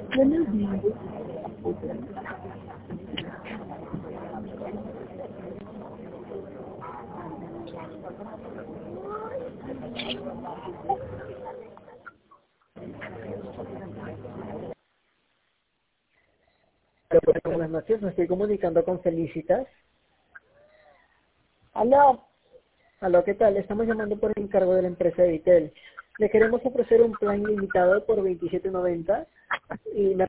Buenos días. Buenas noches, me estoy comunicando con Felicitas. Aló. Aló, ¿qué tal? Estamos llamando por encargo de la empresa Editel. Le queremos ofrecer un plan limitado por $27.90 y me